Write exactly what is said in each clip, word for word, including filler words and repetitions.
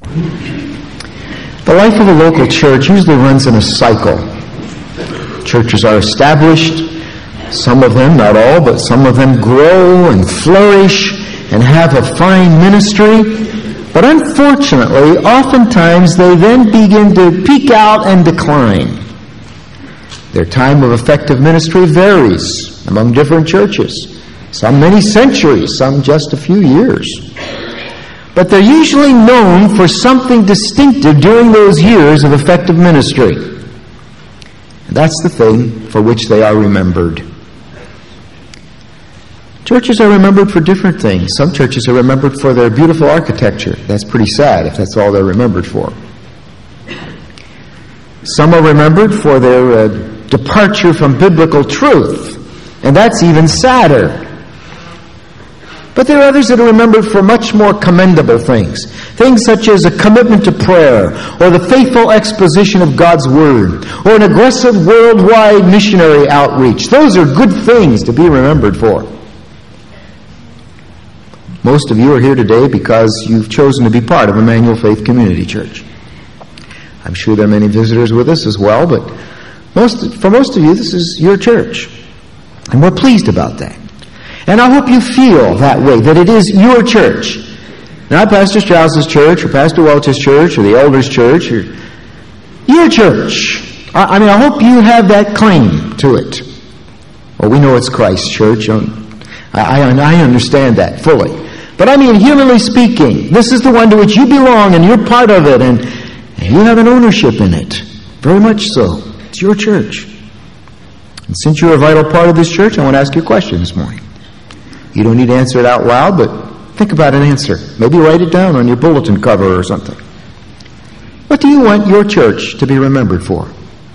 The life of a local church usually runs in a cycle. Churches are established. Some of them, not all, but some of them grow and flourish and have a fine ministry. But unfortunately, oftentimes they then begin to peak out and decline. Their time of effective ministry varies among different churches. Some many centuries, some just a few years. But they're usually known for something distinctive during those years of effective ministry. And that's the thing for which they are remembered. Churches are remembered for different things. Some churches are remembered for their beautiful architecture. That's pretty sad if that's all they're remembered for. Some are remembered for their uh, departure from biblical truth. And that's even sadder. But there are others that are remembered for much more commendable things. Things such as a commitment to prayer, or the faithful exposition of God's Word, or an aggressive worldwide missionary outreach. Those are good things to be remembered for. Most of you are here today because you've chosen to be part of Emmanuel Faith Community Church. I'm sure there are many visitors with us as well, but most, for most of you, this is your church. And we're pleased about that. And I hope you feel that way, that it is your church. Not Pastor Strauss's church, or Pastor Welch's church, or the elders' church, or your church. I, I mean, I hope you have that claim to it. Well, we know it's Christ's church. I, I, I understand that fully. But I mean, humanly speaking, this is the one to which you belong, and you're part of it, and, and you have an ownership in it. Very much so. It's your church. And since you're a vital part of this church, I want to ask you a question this morning. You don't need to answer it out loud, but think about an answer. Maybe write it down on your bulletin cover or something. What do you want your church to be remembered for?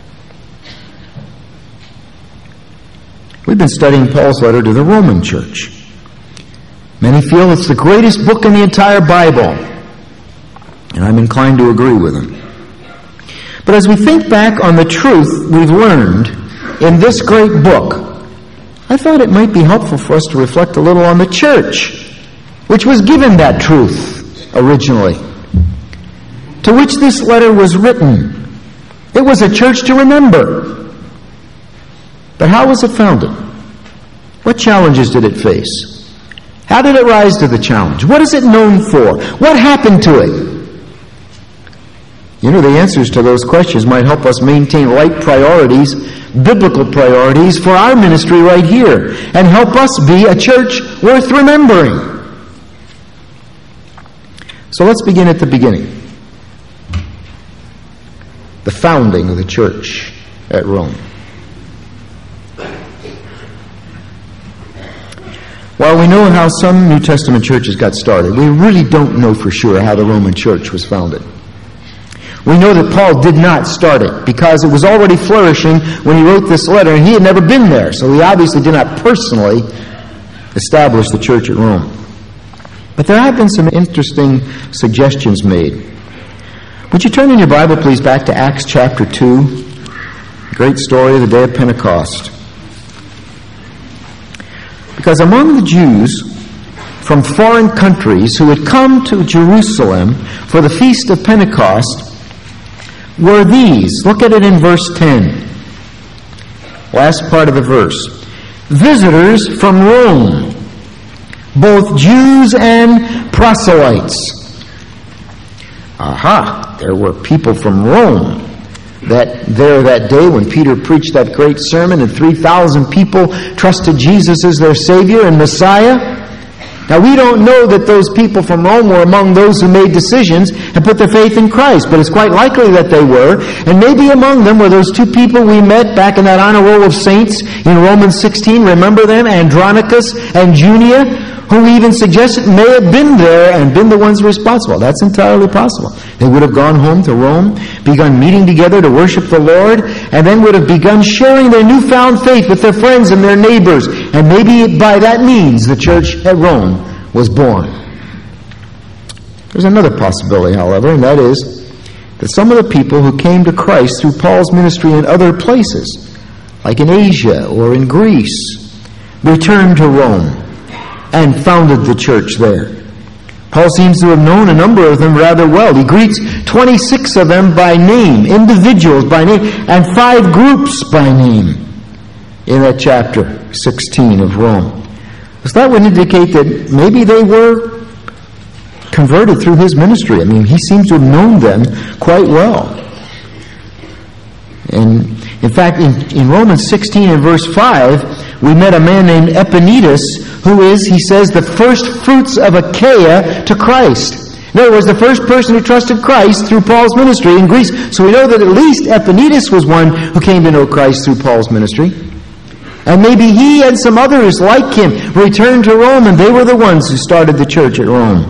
We've been studying Paul's letter to the Roman church. Many feel it's the greatest book in the entire Bible, and I'm inclined to agree with them. But as we think back on the truth we've learned in this great book, I thought it might be helpful for us to reflect a little on the church, which was given that truth originally, to which this letter was written. It was a church to remember. But how was it founded? What challenges did it face? How did it rise to the challenge? What is it known for? What happened to it? You know, the answers to those questions might help us maintain right priorities, biblical priorities for our ministry right here, and help us be a church worth remembering. So let's begin at the beginning. The founding of the church at Rome. While we know how some New Testament churches got started, we really don't know for sure how the Roman church was founded. We know that Paul did not start it because it was already flourishing when he wrote this letter, and he had never been there, so he obviously did not personally establish the church at Rome. But there have been some interesting suggestions made. Would you turn in your Bible, please, back to Acts chapter two, the great story of the day of Pentecost. Because among the Jews from foreign countries who had come to Jerusalem for the Feast of Pentecost were these. Look at it in verse ten. Last part of the verse. Visitors from Rome, both Jews and proselytes. Aha, there were people from Rome that there that day when Peter preached that great sermon and three thousand people trusted Jesus as their Savior and Messiah. Now, we don't know that those people from Rome were among those who made decisions and put their faith in Christ, but it's quite likely that they were. And maybe among them were those two people we met back in that honor roll of saints in Romans sixteen. Remember them? Andronicus and Junia, who we even suggested may have been there and been the ones responsible. That's entirely possible. They would have gone home to Rome, begun meeting together to worship the Lord, and then would have begun sharing their newfound faith with their friends and their neighbors. And maybe by that means the church at Rome was born. There's another possibility, however, and that is that some of the people who came to Christ through Paul's ministry in other places, like in Asia or in Greece, returned to Rome and founded the church there. Paul seems to have known a number of them rather well. He greets twenty-six of them by name, individuals by name, and five groups by name in that chapter sixteen of Rome. So that would indicate that maybe they were converted through his ministry. I mean, he seems to have known them quite well. And in fact, in, in Romans sixteen and verse five, we met a man named Epaenetus, who is, he says, the first fruits of Achaia to Christ. In other words, the first person who trusted Christ through Paul's ministry in Greece. So we know that at least Epaenetus was one who came to know Christ through Paul's ministry. And maybe he and some others like him returned to Rome, and they were the ones who started the church at Rome.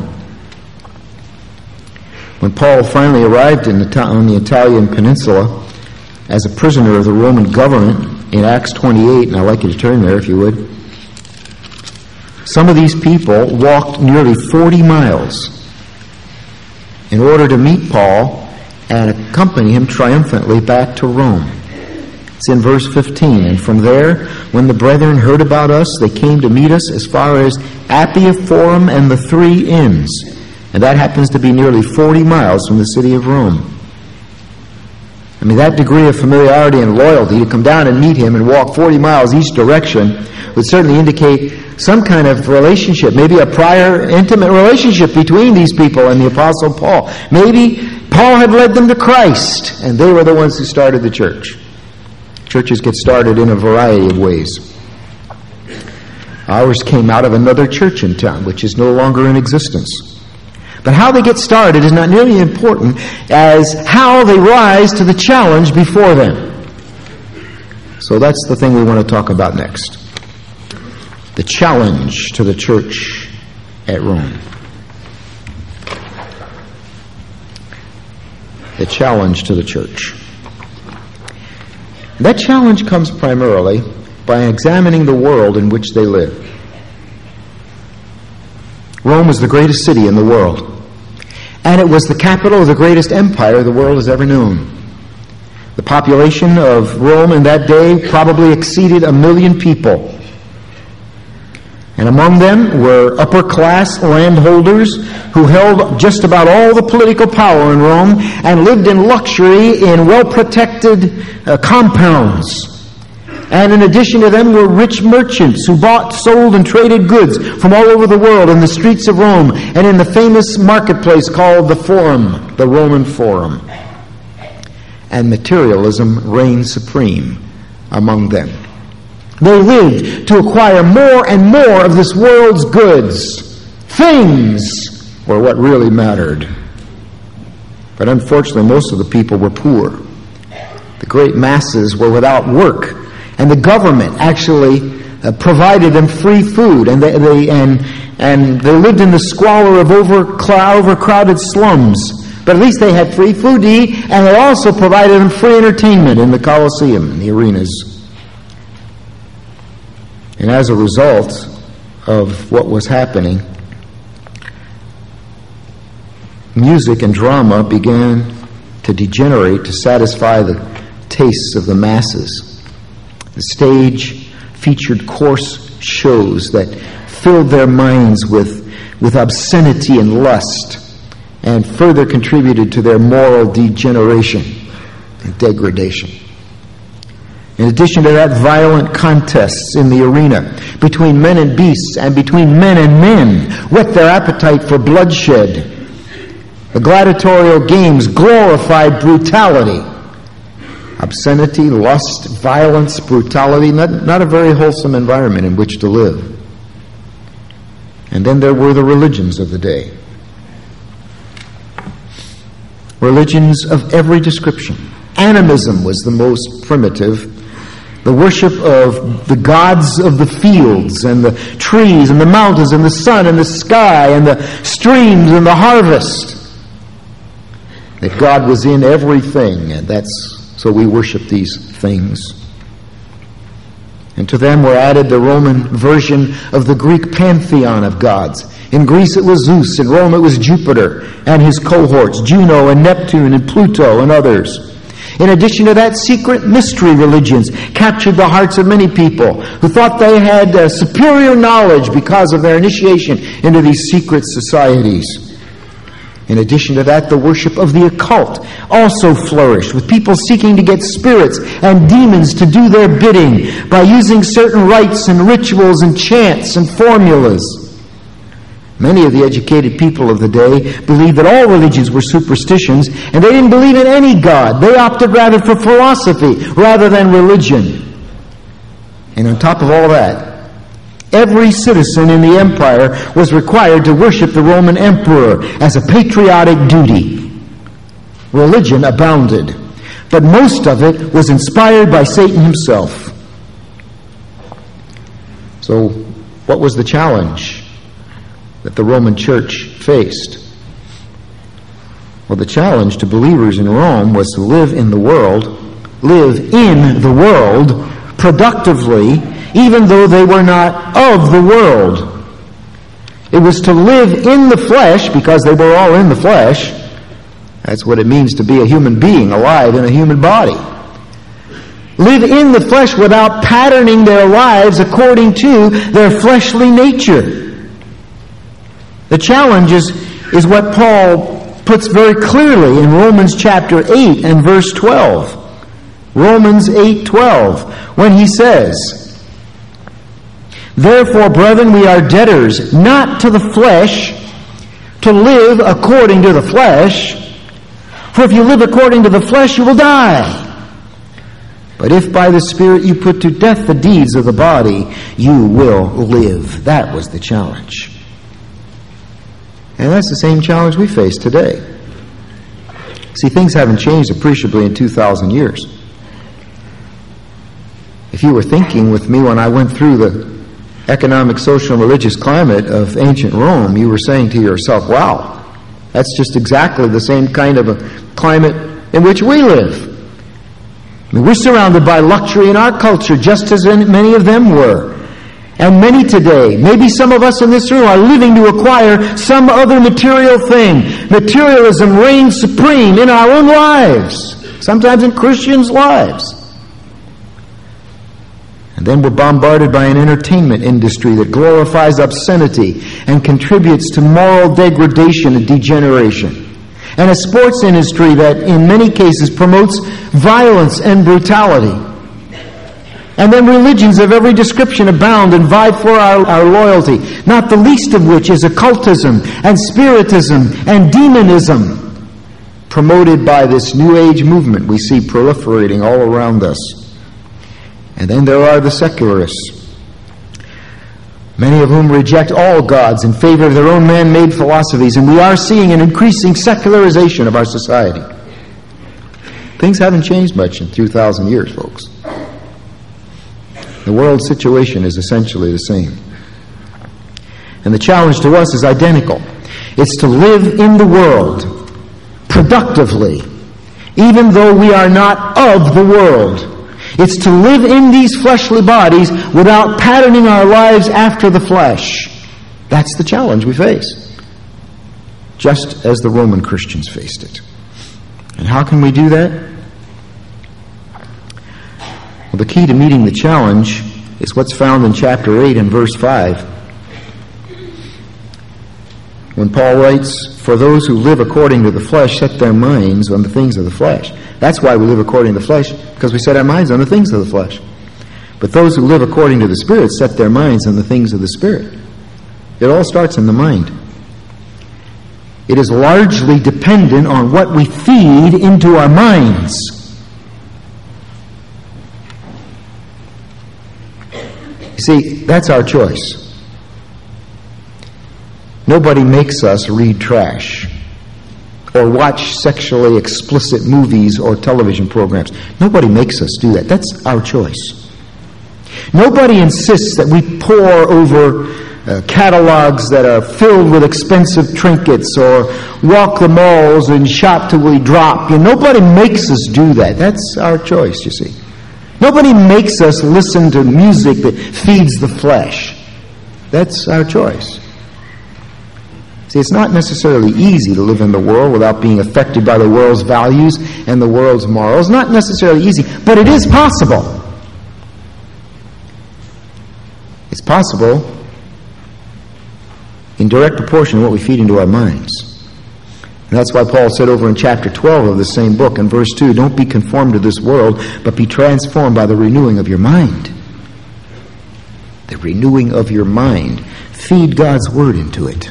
When Paul finally arrived in the, on the Italian peninsula as a prisoner of the Roman government in Acts twenty-eight, and I'd like you to turn there if you would, some of these people walked nearly forty miles in order to meet Paul and accompany him triumphantly back to Rome. It's in verse fifteen. And from there, when the brethren heard about us, they came to meet us as far as Appia Forum and the Three Inns. And that happens to be nearly forty miles from the city of Rome. I mean, that degree of familiarity and loyalty to come down and meet him and walk forty miles each direction would certainly indicate some kind of relationship, maybe a prior intimate relationship between these people and the Apostle Paul. Maybe Paul had led them to Christ, and they were the ones who started the church. Churches get started in a variety of ways. Ours came out of another church in town, which is no longer in existence. But how they get started is not nearly as important as how they rise to the challenge before them. So that's the thing we want to talk about next. The challenge to the church at Rome. The challenge to the church. That challenge comes primarily by examining the world in which they live. Rome was the greatest city in the world, and it was the capital of the greatest empire the world has ever known. The population of Rome in that day probably exceeded a million people. And among them were upper-class landholders who held just about all the political power in Rome and lived in luxury in well-protected uh, compounds. And in addition to them were rich merchants who bought, sold, and traded goods from all over the world in the streets of Rome and in the famous marketplace called the Forum, the Roman Forum. And materialism reigned supreme among them. They lived to acquire more and more of this world's goods. Things were what really mattered. But unfortunately, most of the people were poor. The great masses were without work. And the government actually uh, provided them free food. And they, they, and, and they lived in the squalor of overcloud, overcrowded slums. But at least they had free food to eat, and they also provided them free entertainment in the Colosseum, in the arenas. And as a result of what was happening, music and drama began to degenerate to satisfy the tastes of the masses. The stage featured coarse shows that filled their minds with, with obscenity and lust, and further contributed to their moral degeneration and degradation. In addition to that, violent contests in the arena between men and beasts and between men and men whet their appetite for bloodshed. The gladiatorial games glorified brutality. Obscenity, lust, violence, brutality, not, not a very wholesome environment in which to live. And then there were the religions of the day. Religions of every description. Animism was the most primitive. The worship of the gods of the fields and the trees and the mountains and the sun and the sky and the streams and the harvest. That God was in everything, and that's so we worship these things. And to them were added the Roman version of the Greek pantheon of gods. In Greece it was Zeus, in Rome it was Jupiter and his cohorts, Juno and Neptune and Pluto and others. In addition to that, secret mystery religions captured the hearts of many people who thought they had uh, superior knowledge because of their initiation into these secret societies. In addition to that, the worship of the occult also flourished, with people seeking to get spirits and demons to do their bidding by using certain rites and rituals and chants and formulas. Many of the educated people of the day believed that all religions were superstitions, and they didn't believe in any God. They opted rather for philosophy rather than religion. And on top of all that, every citizen in the empire was required to worship the Roman emperor as a patriotic duty. Religion abounded, but most of it was inspired by Satan himself. So, what was the challenge that the Roman Church faced? Well, the challenge to believers in Rome was to live in the world, live in the world productively, even though they were not of the world. It was to live in the flesh, because they were all in the flesh. That's what it means to be a human being, alive in a human body. Live in the flesh without patterning their lives according to their fleshly nature. The challenge is, is what Paul puts very clearly in Romans chapter eight and verse twelve. Romans eight twelve, when he says, "Therefore, brethren, we are debtors, not to the flesh, to live according to the flesh. For if you live according to the flesh, you will die. But if by the Spirit you put to death the deeds of the body, you will live." That was the challenge. And that's the same challenge we face today. See, things haven't changed appreciably in two thousand years. If you were thinking with me when I went through the economic, social, and religious climate of ancient Rome, you were saying to yourself, wow, that's just exactly the same kind of a climate in which we live. I mean, we're surrounded by luxury in our culture, just as many of them were. And many today, maybe some of us in this room, are living to acquire some other material thing. Materialism reigns supreme in our own lives, sometimes in Christians' lives. And then we're bombarded by an entertainment industry that glorifies obscenity and contributes to moral degradation and degeneration. And a sports industry that in many cases promotes violence and brutality. And then religions of every description abound and vie for our, our loyalty, not the least of which is occultism and spiritism and demonism, promoted by this New Age movement we see proliferating all around us. And then there are the secularists, many of whom reject all gods in favor of their own man-made philosophies, and we are seeing an increasing secularization of our society. Things haven't changed much in two thousand years, folks. The world situation is essentially the same. And the challenge to us is identical. It's to live in the world productively, even though we are not of the world. It's to live in these fleshly bodies without patterning our lives after the flesh. That's the challenge we face, just as the Roman Christians faced it. And how can we do that? Well, the key to meeting the challenge is what's found in chapter eight and verse five. When Paul writes, "For those who live according to the flesh set their minds on the things of the flesh." That's why we live according to the flesh, because we set our minds on the things of the flesh. But those who live according to the Spirit set their minds on the things of the Spirit. It all starts in the mind. It is largely dependent on what we feed into our minds. You see, that's our choice. Nobody makes us read trash or watch sexually explicit movies or television programs. Nobody makes us do that. That's our choice. Nobody insists that we pore over uh, catalogs that are filled with expensive trinkets or walk the malls and shop till we drop. You know, nobody makes us do that. That's our choice, you see. Nobody makes us listen to music that feeds the flesh. That's our choice. See, it's not necessarily easy to live in the world without being affected by the world's values and the world's morals. Not necessarily easy, but it is possible. It's possible in direct proportion to what we feed into our minds. And that's why Paul said over in chapter twelve of the same book, in verse two, don't be conformed to this world, but be transformed by the renewing of your mind. The renewing of your mind. Feed God's word into it.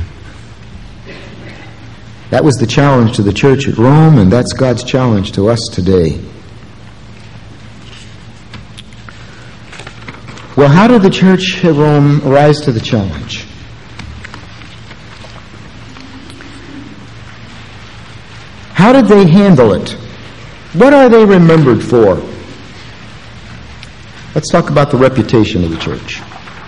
That was the challenge to the church at Rome, and that's God's challenge to us today. Well, how did the church at Rome rise to the challenge? How did they handle it? What are they remembered for? Let's talk about the reputation of the church.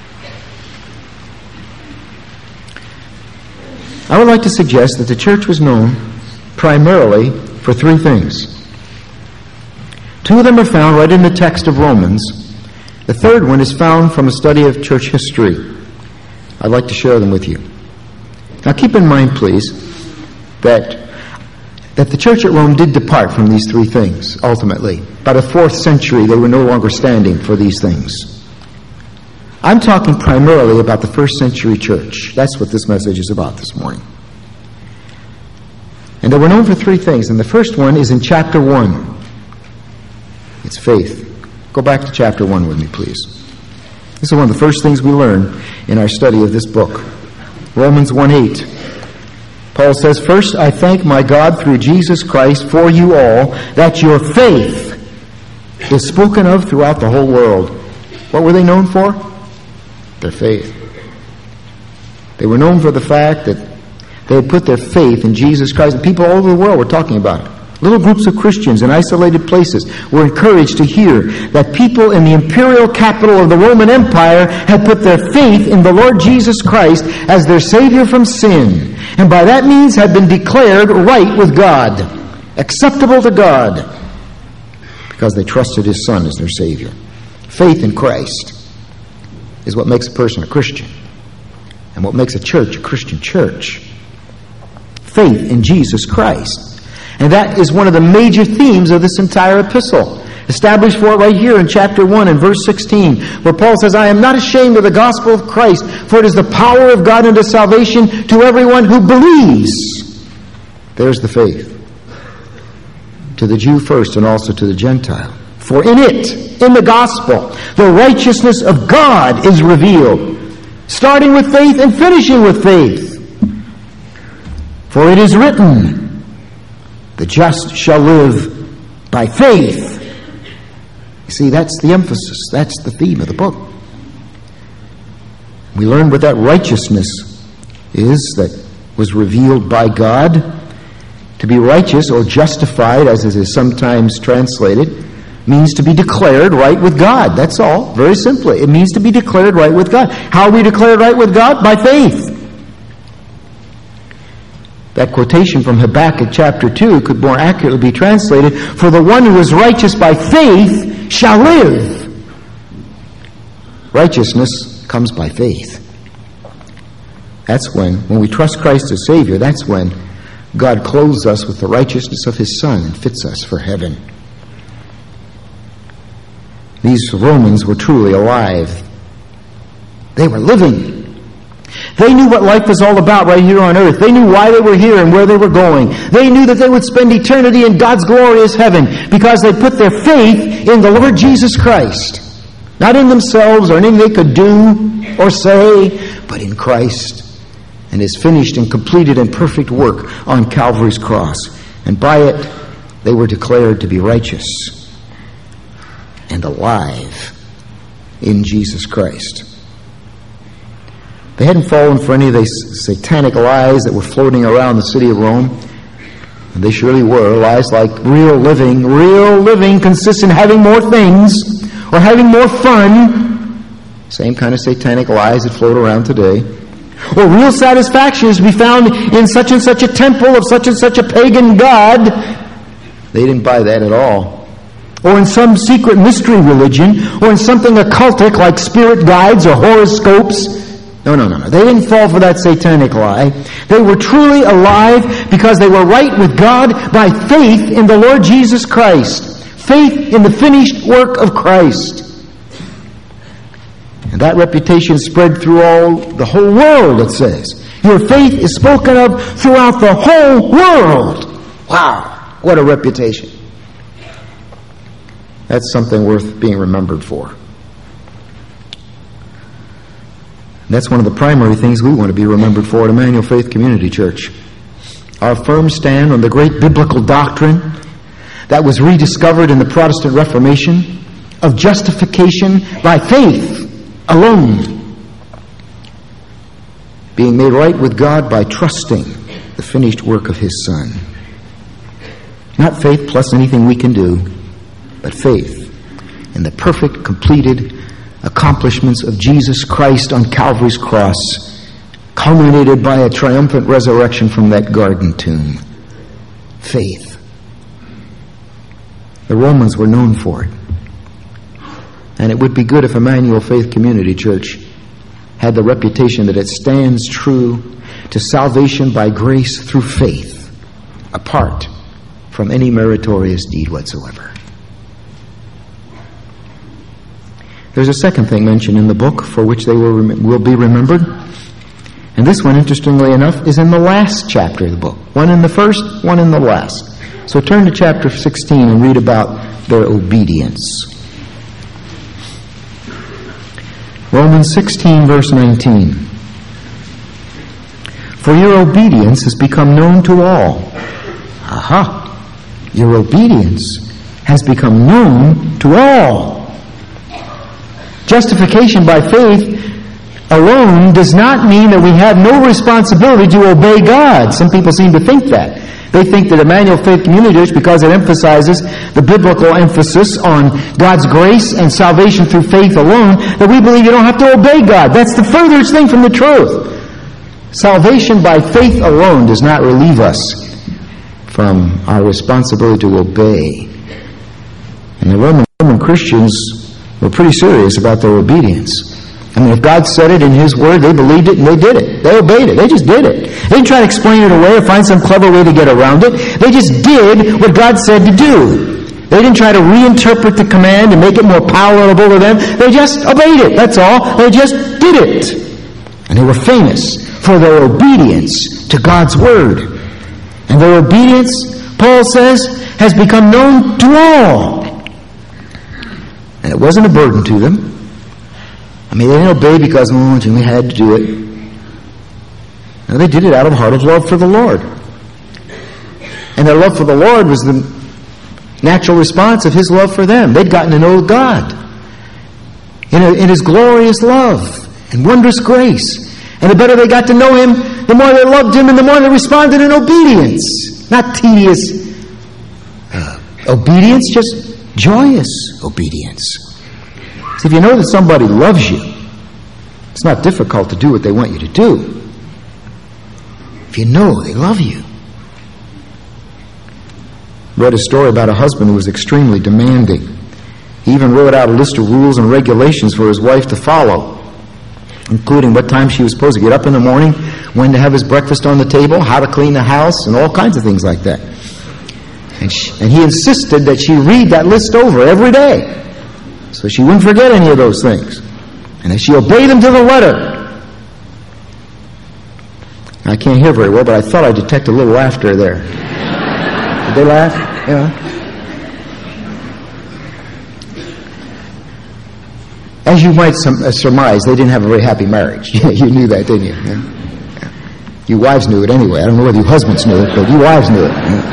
I would like to suggest that the church was known primarily for three things. Two of them are found right in the text of Romans. The third one is found from a study of church history. I'd like to share them with you. Now keep in mind, please, that that the church at Rome did depart from these three things, ultimately. By the fourth century, they were no longer standing for these things. I'm talking primarily about the first century church. That's what this message is about this morning. And they were known for three things, and the first one is in chapter one. It's faith. Go back to chapter one with me, please. This is one of the first things we learn in our study of this book. Romans one eight. Paul says, first, I thank my God through Jesus Christ for you all, that your faith is spoken of throughout the whole world. What were they known for? Their faith. They were known for the fact that they had put their faith in Jesus Christ. And people all over the world were talking about it. Little groups of Christians in isolated places were encouraged to hear that people in the imperial capital of the Roman Empire had put their faith in the Lord Jesus Christ as their Savior from sin, and by that means had been declared right with God, acceptable to God, because they trusted His Son as their Savior. Faith in Christ is what makes a person a Christian, and what makes a church a Christian church. Faith in Jesus Christ. And that is one of the major themes of this entire epistle, established for it right here in chapter one and verse sixteen, where Paul says, I am not ashamed of the gospel of Christ, for it is the power of God unto salvation to everyone who believes. There's the faith. To the Jew first and also to the Gentile. For in it, in the gospel, the righteousness of God is revealed, starting with faith and finishing with faith. For it is written, the just shall live by faith. You see, that's the emphasis. That's the theme of the book. We learn what that righteousness is that was revealed by God. To be righteous or justified, as it is sometimes translated, means to be declared right with God. That's all. Very simply. It means to be declared right with God. How are we declared right with God? By faith. That quotation from Habakkuk chapter two could more accurately be translated, for the one who is righteous by faith shall live. Righteousness comes by faith. That's when, when we trust Christ as Savior, that's when God clothes us with the righteousness of His Son and fits us for heaven. These Romans were truly alive. They were living. They knew what life was all about right here on earth. They knew why they were here and where they were going. They knew that they would spend eternity in God's glorious heaven because they put their faith in the Lord Jesus Christ. Not in themselves or anything they could do or say, but in Christ and His finished and completed and perfect work on Calvary's cross. And by it, they were declared to be righteous and alive in Jesus Christ. They hadn't fallen for any of these satanic lies that were floating around the city of Rome. And they surely were. Lies like real living. Real living consists in having more things or having more fun. Same kind of satanic lies that float around today. Or real satisfaction is to be found in such and such a temple of such and such a pagan god. They didn't buy that at all. Or in some secret mystery religion, or in something occultic like spirit guides or horoscopes. No, no, no, no. They didn't fall for that satanic lie. They were truly alive because they were right with God by faith in the Lord Jesus Christ. Faith in the finished work of Christ. And that reputation spread through all the whole world, it says. Your faith is spoken of throughout the whole world. Wow, what a reputation. That's something worth being remembered for. That's one of the primary things we want to be remembered for at Emmanuel Faith Community Church. Our firm stand on the great biblical doctrine that was rediscovered in the Protestant Reformation of justification by faith alone. Being made right with God by trusting the finished work of His Son. Not faith plus anything we can do, but faith in the perfect, completed accomplishments of Jesus Christ on Calvary's cross, culminated by a triumphant resurrection from that garden tomb. Faith. The Romans were known for it. And it would be good if Emmanuel Faith Community Church had the reputation that it stands true to salvation by grace through faith, apart from any meritorious deed whatsoever. There's a second thing mentioned in the book for which they will, rem- will be remembered. And this one, interestingly enough, is in the last chapter of the book. One in the first, one in the last. So turn to chapter sixteen and read about their obedience. Romans sixteen, verse nineteen. For your obedience has become known to all. Aha! Your obedience has become known to all. Justification by faith alone does not mean that we have no responsibility to obey God. Some people seem to think that. They think that Emmanuel Faith Community Church, because it emphasizes the biblical emphasis on God's grace and salvation through faith alone, that we believe you don't have to obey God. That's the furthest thing from the truth. Salvation by faith alone does not relieve us from our responsibility to obey. And the Roman, Roman Christians were pretty serious about their obedience. I mean, if God said it in His Word, they believed it and they did it. They obeyed it. They just did it. They didn't try to explain it away or find some clever way to get around it. They just did what God said to do. They didn't try to reinterpret the command and make it more palatable to them. They just obeyed it. That's all. They just did it. And they were famous for their obedience to God's Word. And their obedience, Paul says, has become known to all. And it wasn't a burden to them. I mean, they didn't obey because, oh, Jimmy had to do it. No, they did it out of a heart of love for the Lord. And their love for the Lord was the natural response of His love for them. They'd gotten to know God in, a, in His glorious love and wondrous grace. And the better they got to know Him, the more they loved Him and the more they responded in obedience. Not tedious uh, obedience, just joyous obedience. So if you know that somebody loves you, it's not difficult to do what they want you to do. If you know they love you. Read a story about a husband who was extremely demanding. He even wrote out a list of rules and regulations for his wife to follow, including what time she was supposed to get up in the morning, when to have his breakfast on the table, how to clean the house, and all kinds of things like that. And, she, and he insisted that she read that list over every day, so she wouldn't forget any of those things. And that she obeyed them to the letter. I can't hear very well, but I thought I detected a little laughter there. Did they laugh? Yeah. As you might surmise, they didn't have a very happy marriage. You knew that, didn't you? Yeah. Yeah. You wives knew it anyway. I don't know whether you husbands knew it, but you wives knew it. Yeah.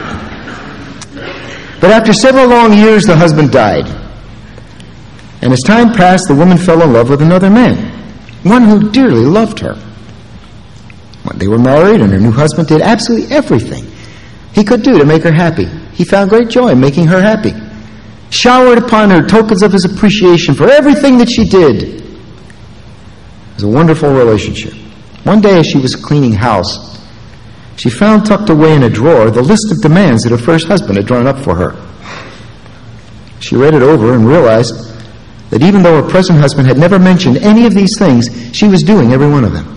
But after several long years, the husband died. And as time passed, the woman fell in love with another man, one who dearly loved her. When they were married, and her new husband did absolutely everything he could do to make her happy. He found great joy in making her happy. Showered upon her tokens of his appreciation for everything that she did. It was a wonderful relationship. One day as she was cleaning house, she found tucked away in a drawer the list of demands that her first husband had drawn up for her. She read it over and realized that even though her present husband had never mentioned any of these things, she was doing every one of them.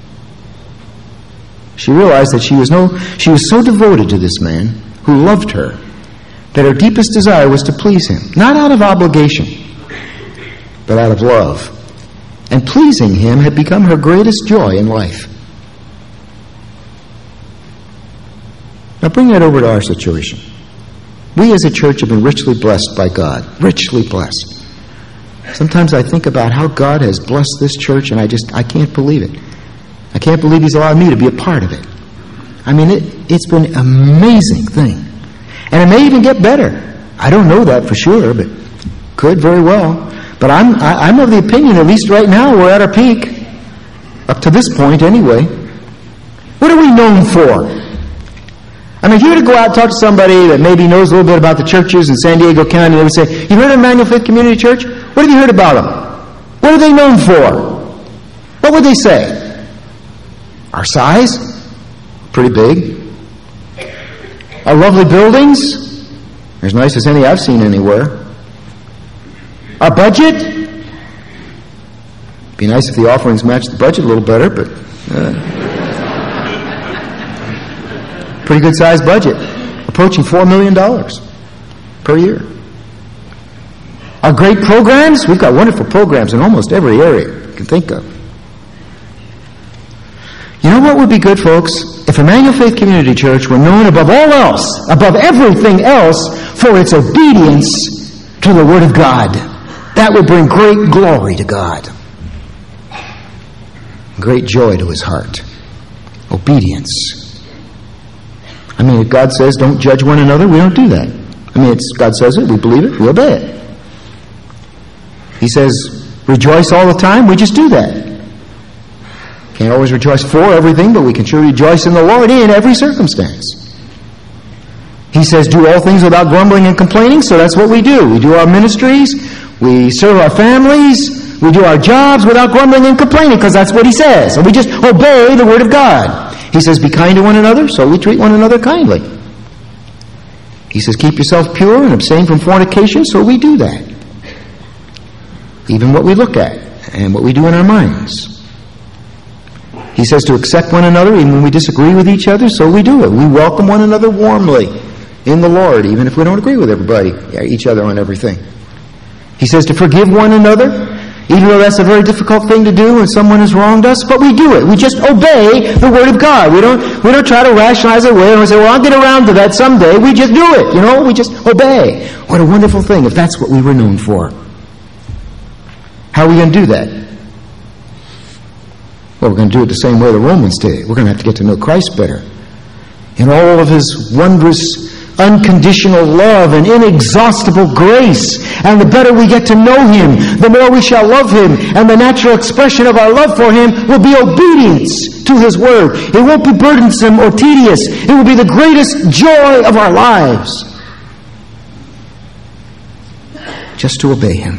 She realized that she was no, she was so devoted to this man who loved her that her deepest desire was to please him, not out of obligation, but out of love. And pleasing him had become her greatest joy in life. Now bring that over to our situation. We as a church have been richly blessed by God, richly blessed. Sometimes I think about how God has blessed this church, and I just, I can't believe it. I can't believe He's allowed me to be a part of it. I mean, it, it's been an amazing thing. And it may even get better. I don't know that for sure, but could very well. But I'm, I, I'm of the opinion, at least right now, we're at our peak. Up to this point, anyway. What are we known for? I mean, if you were to go out and talk to somebody that maybe knows a little bit about the churches in San Diego County, they would say, "You heard of Emmanuel Faith Community Church? What have you heard about them? What are they known for?" What would they say? Our size? Pretty big. Our lovely buildings? As nice as any I've seen anywhere. Our budget? Be nice if the offerings matched the budget a little better, but uh, pretty good sized budget. Approaching four million dollars per year. Our great programs? We've got wonderful programs in almost every area you can think of. You know what would be good, folks? If Emmanuel Faith Community Church were known above all else, above everything else, for its obedience to the Word of God. That would bring great glory to God. Great joy to His heart. Obedience. I mean, if God says don't judge one another, we don't do that. I mean, it's, God says it, we believe it, we obey it. He says rejoice all the time, we just do that. Can't always rejoice for everything, but we can sure rejoice in the Lord in every circumstance. He says do all things without grumbling and complaining, so that's what we do. We do our ministries, we serve our families, we do our jobs without grumbling and complaining, because that's what He says. And we just obey the Word of God. He says be kind to one another, so we treat one another kindly. He says keep yourself pure and abstain from fornication, so we do that. Even what we look at and what we do in our minds. He says to accept one another even when we disagree with each other, so we do it. We welcome one another warmly in the Lord, even if we don't agree with everybody, each other on everything. He says to forgive one another, even though that's a very difficult thing to do when someone has wronged us, but we do it. We just obey the Word of God. We don't we don't try to rationalize it away and we say, well, I'll get around to that someday. We just do it, you know, we just obey. What a wonderful thing if that's what we were known for. How are we going to do that? Well, we're going to do it the same way the Romans did. We're going to have to get to know Christ better. In all of His wondrous, unconditional love and inexhaustible grace. And the better we get to know Him, the more we shall love Him. And the natural expression of our love for Him will be obedience to His Word. It won't be burdensome or tedious. It will be the greatest joy of our lives. Just to obey Him.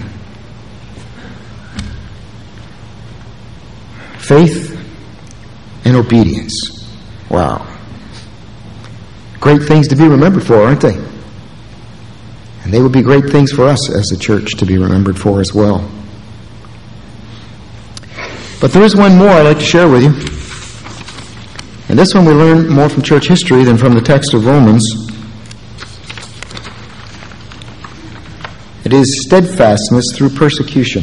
Faith and obedience. Wow. Great things to be remembered for, aren't they? And they would be great things for us as a church to be remembered for as well. But there is one more I'd like to share with you. And this one we learn more from church history than from the text of Romans. It is steadfastness through persecution.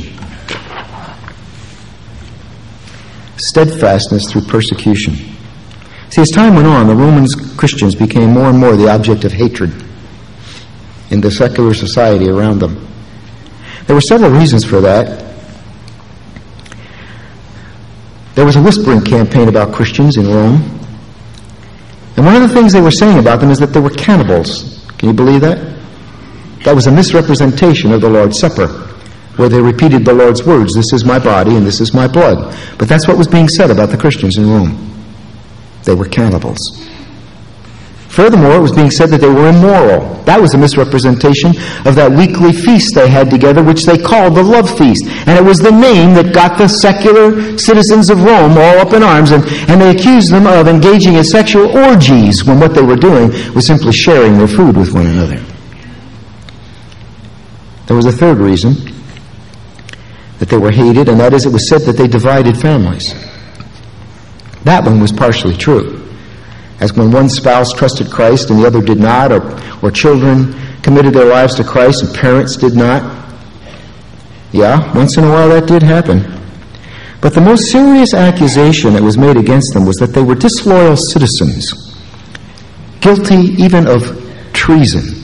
Steadfastness through persecution. See, as time went on, the Roman Christians became more and more the object of hatred in the secular society around them. There were several reasons for that. There was a whispering campaign about Christians in Rome. And one of the things they were saying about them is that they were cannibals. Can you believe that? That was a misrepresentation of the Lord's Supper, where they repeated the Lord's words, this is my body and this is my blood. But that's what was being said about the Christians in Rome. They were cannibals. Furthermore, it was being said that they were immoral. That was a misrepresentation of that weekly feast they had together, which they called the love feast. And it was the name that got the secular citizens of Rome all up in arms, and, and they accused them of engaging in sexual orgies when what they were doing was simply sharing their food with one another. There was a third reason. that they were hated, and that is, it was said that they divided families. That one was partially true. As when one spouse trusted Christ and the other did not, or, or children committed their lives to Christ and parents did not. Yeah, once in a while that did happen. But the most serious accusation that was made against them was that they were disloyal citizens, guilty even of treason.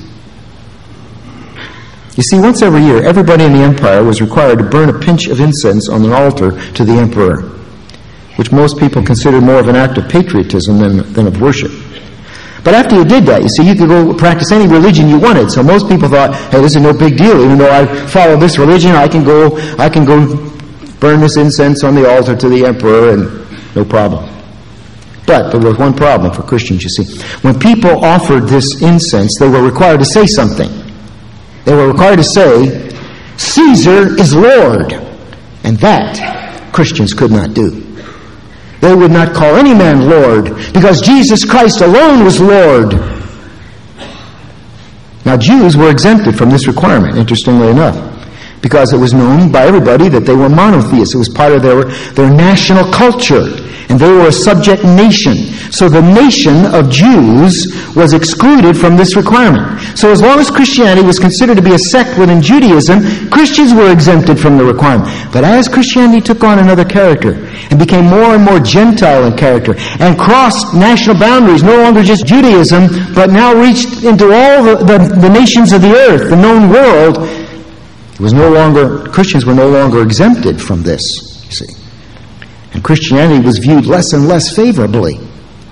You see, once every year, everybody in the empire was required to burn a pinch of incense on an altar to the emperor, which most people consider more of an act of patriotism than, than of worship. But after you did that, you see, you could go practice any religion you wanted. So most people thought, hey, this is no big deal. Even though I follow this religion, I can go, I can go burn this incense on the altar to the emperor, and no problem. But there was one problem for Christians, you see. When people offered this incense, they were required to say something. They were required to say, Caesar is Lord. And that Christians could not do. They would not call any man Lord, because Jesus Christ alone was Lord. Now, Jews were exempted from this requirement, interestingly enough, because it was known by everybody that they were monotheists. It was part of their, their national culture, and they were a subject nation. So the nation of Jews was excluded from this requirement. So as long as Christianity was considered to be a sect within Judaism, Christians were exempted from the requirement. But as Christianity took on another character and became more and more Gentile in character and crossed national boundaries, no longer just Judaism, but now reached into all the, the, the nations of the earth, the known world, it was no longer, Christians were no longer exempted from this, you see. And Christianity was viewed less and less favorably.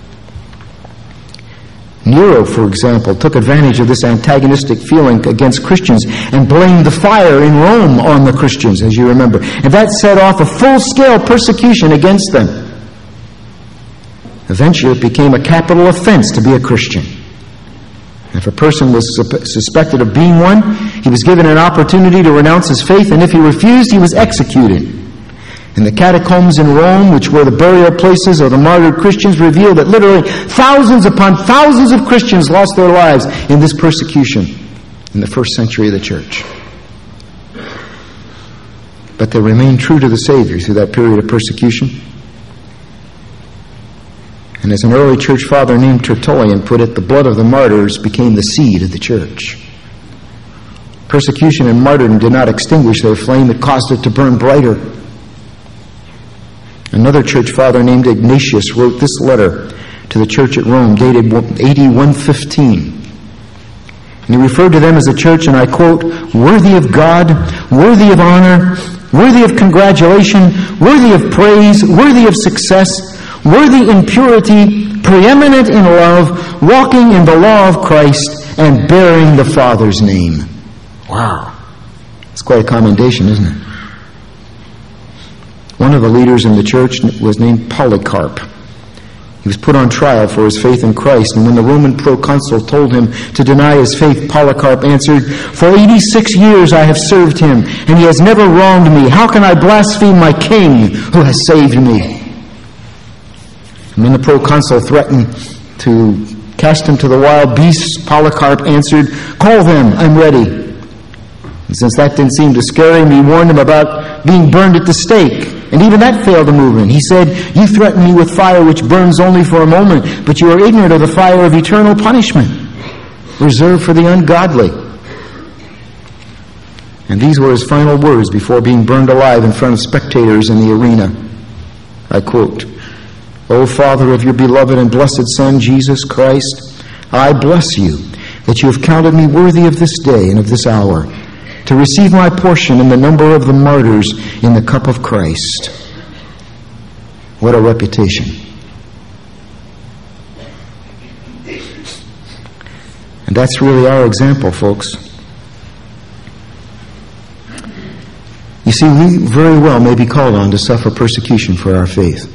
Nero, for example, took advantage of this antagonistic feeling against Christians and blamed the fire in Rome on the Christians, as you remember. And that set off a full-scale persecution against them. Eventually, it became a capital offense to be a Christian. If a person was suspected of being one, he was given an opportunity to renounce his faith, and if he refused, he was executed. And the catacombs in Rome, which were the burial places of the martyred Christians, revealed that literally thousands upon thousands of Christians lost their lives in this persecution in the first century of the church. But they remained true to the Savior through that period of persecution. And as an early church father named Tertullian put it, the blood of the martyrs became the seed of the church. Persecution and martyrdom did not extinguish their flame, it caused it to burn brighter. Another church father named Ignatius wrote this letter to the church at Rome, dated A D one fifteen. And he referred to them as a church, and I quote, worthy of God, worthy of honor, worthy of congratulation, worthy of praise, worthy of success, worthy in purity, preeminent in love, walking in the law of Christ, and bearing the Father's name. Wow. It's quite a commendation, isn't it? One of the leaders in the church was named Polycarp. He was put on trial for his faith in Christ, and when the Roman proconsul told him to deny his faith, Polycarp answered, for eighty-six years I have served him, and he has never wronged me. How can I blaspheme my king who has saved me? And when the proconsul threatened to cast him to the wild beasts, Polycarp answered, call them, I'm ready. And since that didn't seem to scare him, he warned him about being burned at the stake. And even that failed to move him. He said, you threaten me with fire which burns only for a moment, but you are ignorant of the fire of eternal punishment, reserved for the ungodly. And these were his final words before being burned alive in front of spectators in the arena. I quote, O Father of your beloved and blessed Son, Jesus Christ, I bless you that you have counted me worthy of this day and of this hour, to receive my portion in the number of the martyrs in the cup of Christ. What a reputation. And that's really our example, folks. You see, we very well may be called on to suffer persecution for our faith.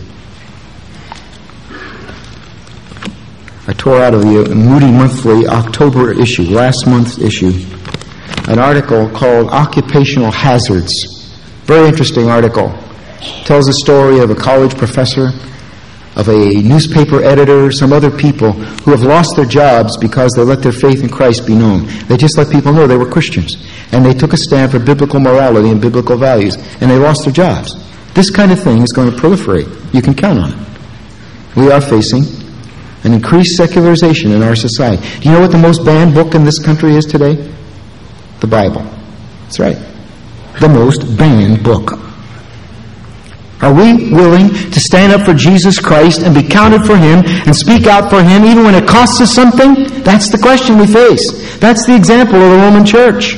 I tore out of the Moody Monthly October issue, last month's issue, an article called Occupational Hazards. Very interesting article. Tells the story of a college professor of a newspaper editor, some other people who have lost their jobs because they let their faith in Christ be known. They just let people know they were Christians. And they took a stand for biblical morality and biblical values. And they lost their jobs. This kind of thing is going to proliferate. You can count on it. We are facing an increased secularization in our society. Do you know what the most banned book in this country is today? The Bible. That's right. The most banned book. Are we willing to stand up for Jesus Christ and be counted for Him and speak out for Him even when it costs us something? That's the question we face. That's the example of the Roman Church.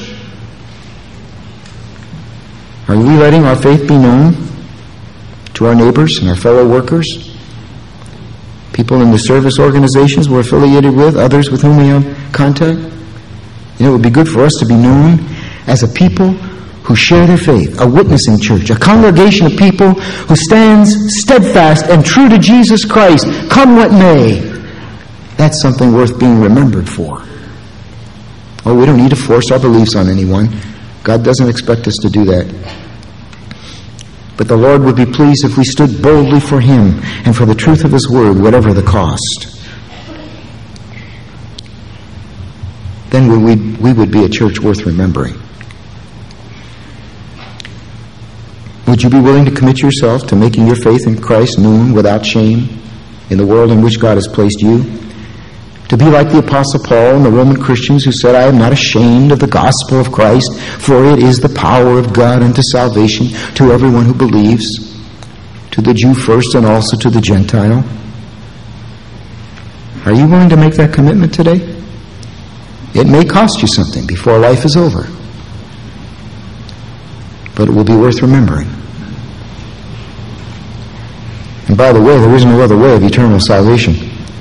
Are we letting our faith be known to our neighbors and our fellow workers? People in the service organizations we're affiliated with, others with whom we have contact? You know, it would be good for us to be known as a people who share their faith, a witnessing church, a congregation of people who stands steadfast and true to Jesus Christ, come what may. That's something worth being remembered for. Oh, we don't need to force our beliefs on anyone. God doesn't expect us to do that. But the Lord would be pleased if we stood boldly for Him and for the truth of His Word, whatever the cost. Then we, we would be a church worth remembering. Would you be willing to commit yourself to making your faith in Christ known without shame in the world in which God has placed you? To be like the Apostle Paul and the Roman Christians who said, I am not ashamed of the gospel of Christ, for it is the power of God unto salvation to everyone who believes, to the Jew first and also to the Gentile. Are you willing to make that commitment today? It may cost you something before life is over, but it will be worth remembering. And by the way, there is no other way of eternal salvation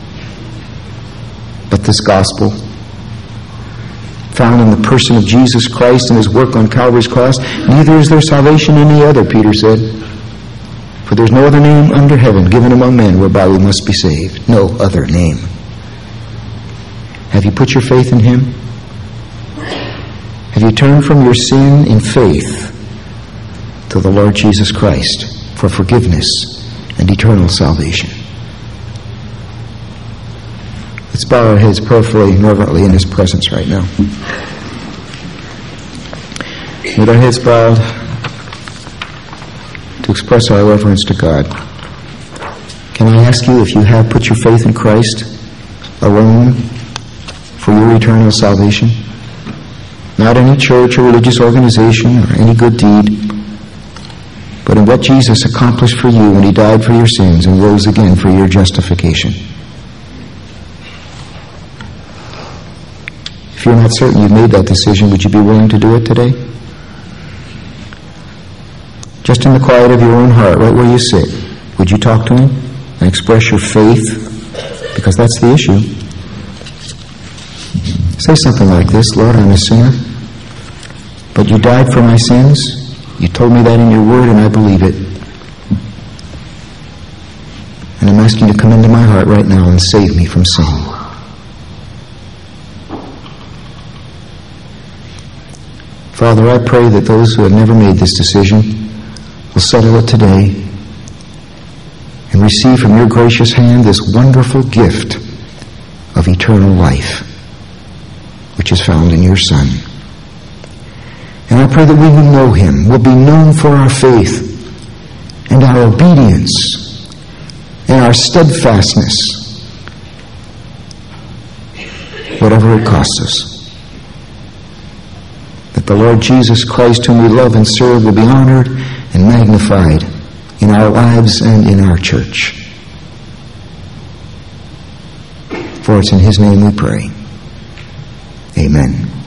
but this gospel, found in the person of Jesus Christ and His work on Calvary's cross. Neither is there salvation in any other, Peter said. For there is no other name under heaven given among men whereby we must be saved. No other name. Have you put your faith in Him? Have you turned from your sin in faith to the Lord Jesus Christ for forgiveness and eternal salvation? Let's bow our heads prayerfully and reverently in His presence right now. With our heads bowed to express our reverence to God, can I ask you if you have put your faith in Christ alone for your eternal salvation? Not any church or religious organization or any good deed, but in what Jesus accomplished for you when He died for your sins and rose again for your justification. If you're not certain you've made that decision, would you be willing to do it today? Just in the quiet of your own heart, right where you sit, would you talk to Him and express your faith? Because that's the issue. Say something like this: Lord, I'm a sinner, but You died for my sins. You told me that in Your Word, and I believe it. And I'm asking You to come into my heart right now and save me from sin. Father, I pray that those who have never made this decision will settle it today and receive from Your gracious hand this wonderful gift of eternal life, which is found in Your Son. And I pray that we will know Him, will be known for our faith and our obedience and our steadfastness, whatever it costs us. That the Lord Jesus Christ, whom we love and serve, will be honored and magnified in our lives and in our church. For it's in His name we pray. Amen.